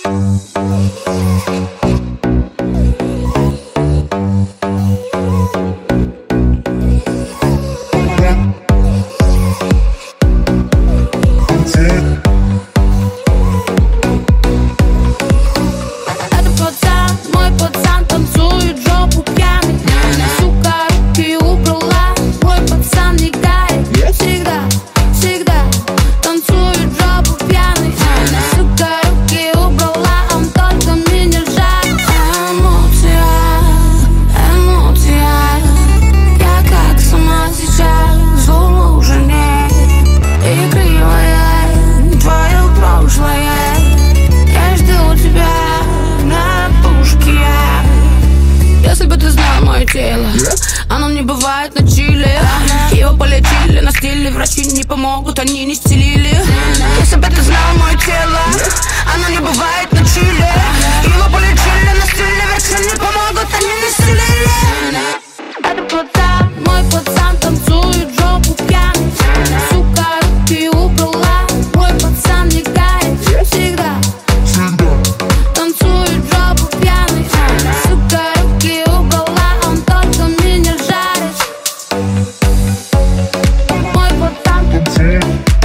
Оно не бывает на чиле. Его полечили на стиле, врачи не помогут, они не стелили. Если бы ты знал мое тело, оно не бывает на чиле. Его полечили на стиле, врачи не помогут, они не стелили. Это пацан, мой пацан танцует жопу пьяный. Сука, руки убрала, мой пацан не гает. Всегда танцует жопу пьяный. Сука, руки убрала, он только меня жарит. Мой пацан танцует.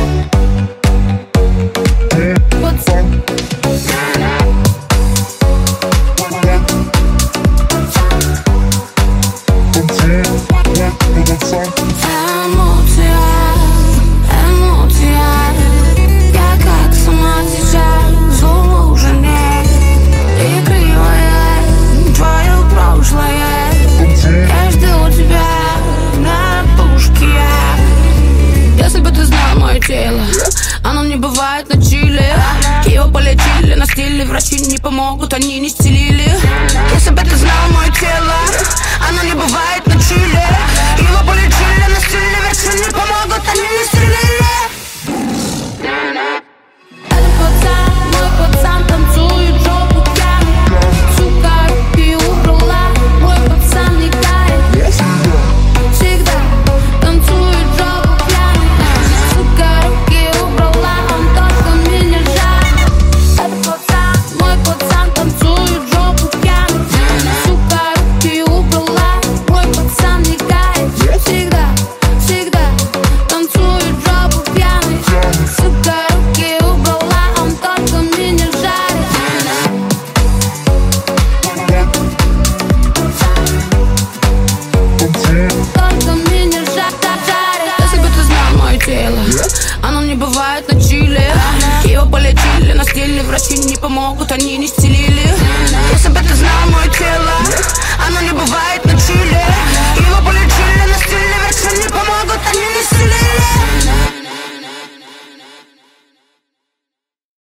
Оно не бывает на чиле. Его полечили на стиле, врачи не помогут, они не стелили. Если бы ты знал мое тело, оно не бывает на чиле. Его полечили на стиле, врачи не помогут, они не стелили. Это пацан, мой пацан танцует жопу пьяный. Сука, руки убрала, мой пацан не гает. Всегда танцует жопу пьяный. Сука, руки убрала, он только меня жарит. Это пацан, мой пацан танцует жопу пьяный. Сука, руки убрала, мой пацан не гает. Всегда, всегда танцует жопу пьяный. Сука, руки убрала, он только меня жарит. Только меня жарит. Если бы ты знал мое тело, оно не бывает на чиле. Его полечили на стиле, врачи не помогут, они не стелили. Если бы ты знал мое тело, оно не бывает